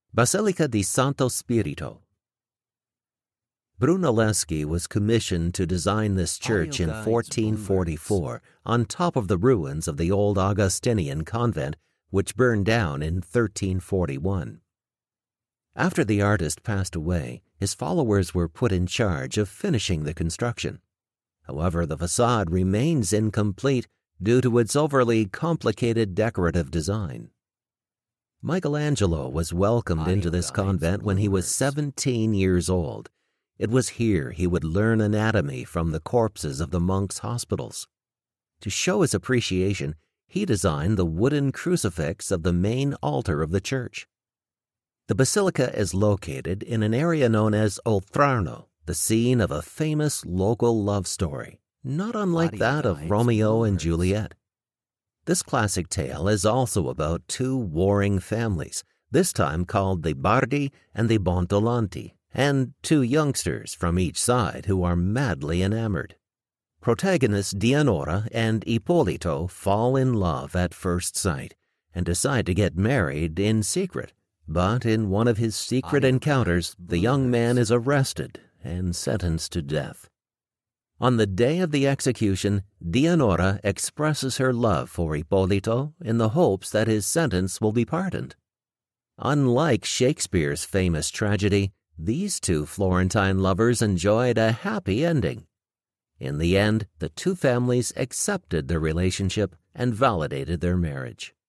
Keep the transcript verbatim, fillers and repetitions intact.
Basilica di Santo Spirito. Brunelleschi was commissioned to design this church in fourteen forty-four on top of the ruins of the old Augustinian convent, which burned down in thirteen forty-one. After the artist passed away, his followers were put in charge of finishing the construction. However, the facade remains incomplete due to its overly complicated decorative design. Michelangelo was welcomed into this convent when he was seventeen years old. It was here he would learn anatomy from the corpses of the monks' hospitals. To show his appreciation, he designed the wooden crucifix of the main altar of the church. The basilica is located in an area known as Oltrarno, the scene of a famous local love story, not unlike that of Romeo and Juliet. This classic tale is also about two warring families, this time called the Bardi and the Bontolanti, and two youngsters from each side who are madly enamored. Protagonists Dianora and Ippolito fall in love at first sight and decide to get married in secret, but in one of his secret encounters, the young man is arrested and sentenced to death. On the day of the execution, Dianora expresses her love for Ippolito in the hopes that his sentence will be pardoned. Unlike Shakespeare's famous tragedy, these two Florentine lovers enjoyed a happy ending. In the end, the two families accepted their relationship and validated their marriage.